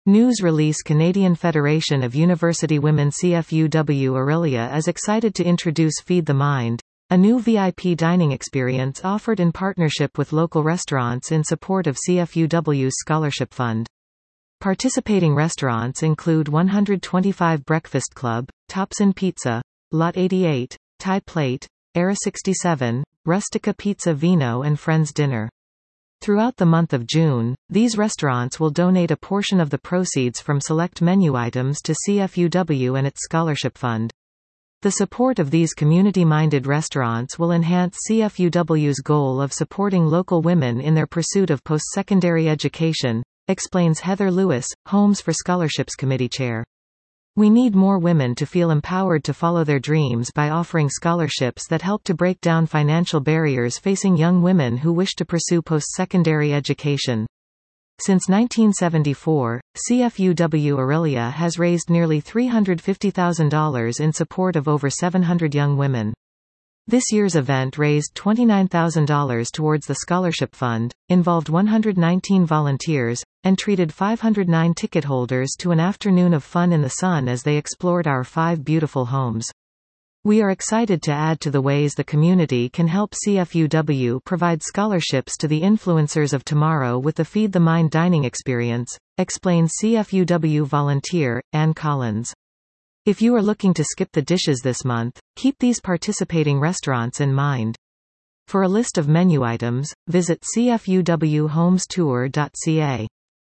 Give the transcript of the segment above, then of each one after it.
News release Canadian Federation of University Women CFUW Orillia is excited to introduce Feed the Mind, a new VIP dining experience offered in partnership with local restaurants in support of CFUW's Scholarship Fund. Participating restaurants include 125 Breakfast Club, Thompson Pizza, Lot 88, Thai Plate, Era 67, Rustica Pizza Vino and Friends Dinner. Throughout the month of June, these restaurants will donate a portion of the proceeds from select menu items to CFUW and its Scholarship Fund. The support of these community-minded restaurants will enhance CFUW's goal of supporting local women in their pursuit of post-secondary education, explains Heather Lewis, Homes for Scholarships Committee Chair. We need more women to feel empowered to follow their dreams by offering scholarships that help to break down financial barriers facing young women who wish to pursue post-secondary education. Since 1974, CFUW Orillia has raised nearly $350,000 in support of over 700 young women. This year's event raised $29,000 towards the Scholarship Fund, involved 119 volunteers, and treated 509 ticket holders to an afternoon of fun in the sun as they explored our 5 beautiful homes. We are excited to add to the ways the community can help CFUW provide scholarships to the influencers of tomorrow with the Feed the Mind dining experience, explains CFUW volunteer, Ann Collins. If you are looking to skip the dishes this month, keep these participating restaurants in mind. For a list of menu items, visit cfuwhomestour.ca.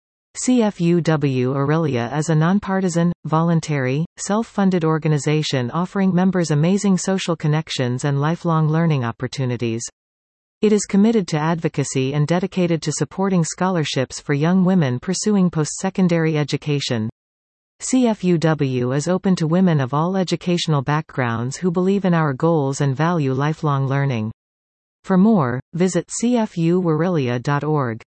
CFUW Orillia is a nonpartisan, voluntary, self-funded organization offering members amazing social connections and lifelong learning opportunities. It is committed to advocacy and dedicated to supporting scholarships for young women pursuing post-secondary education. CFUW is open to women of all educational backgrounds who believe in our goals and value lifelong learning. For more, visit cfuorillia.org.